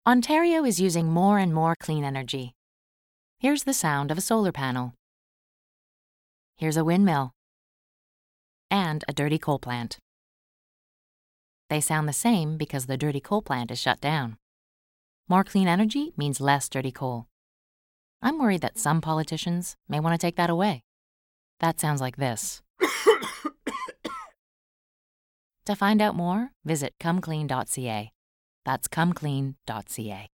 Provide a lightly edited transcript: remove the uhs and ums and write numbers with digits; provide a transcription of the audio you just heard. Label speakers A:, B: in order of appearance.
A: Ontario is using more and more clean energy. Here's the sound of a solar panel. Here's a windmill. And a dirty coal plant. They sound the same because the dirty coal plant is shut down. More clean energy means less dirty coal. I'm worried that some politicians may want to take that away. That sounds like this. To find out more, visit comeclean.ca. That's comeclean.ca.